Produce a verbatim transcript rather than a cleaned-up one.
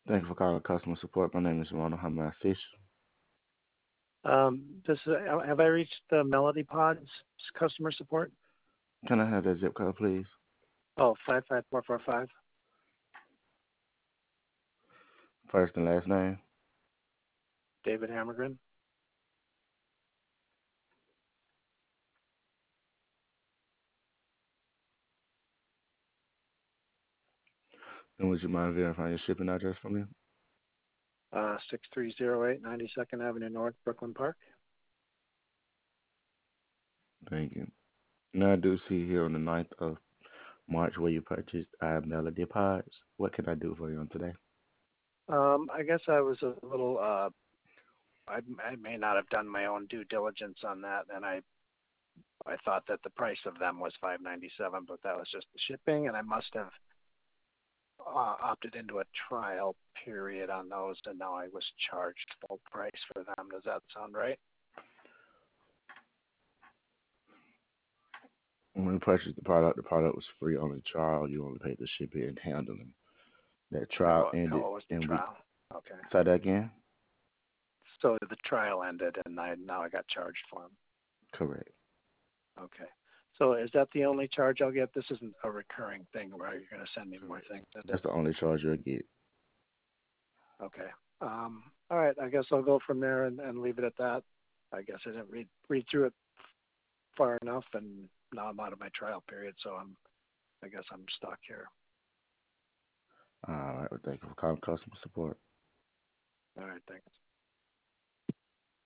Thank you for calling customer support. My name is Ronald. How may I assist you? Um, this is, uh, have I reached the Melody Pods customer support? Can I have that zip code, please? Oh, five five four four five. First and last name. David Hammergren. And would you mind verifying your shipping address for me? Uh, six three zero eight ninety-second Avenue North, Brooklyn Park. Thank you. Now I do see here on the ninth of March where you purchased uh, Melody Pods. What can I do for you on today? Um, I guess I was a little, uh, I, I may not have done my own due diligence on that, and I, I thought that the price of them was five ninety-seven, but that was just the shipping, and I must have uh, opted into a trial period on those, and now I was charged full price for them. Does that sound right? When you purchased the product, the product was free on the trial. You only paid the shipping and handling. That And trial what, and ended, what was the and we trial? Okay. say that again. So the trial ended, and I now I got charged for them. Correct. Okay. So is that the only charge I'll get? This isn't a recurring thing where you're going to send me more things, is it? That's the only charge you'll get. Okay. Um, all right. I guess I'll go from there and, and leave it at that. I guess I didn't read read through it far enough, and now I'm out of my trial period, so I'm I guess I'm stuck here. All right. Well, thank you for calling customer support. All right. Thanks.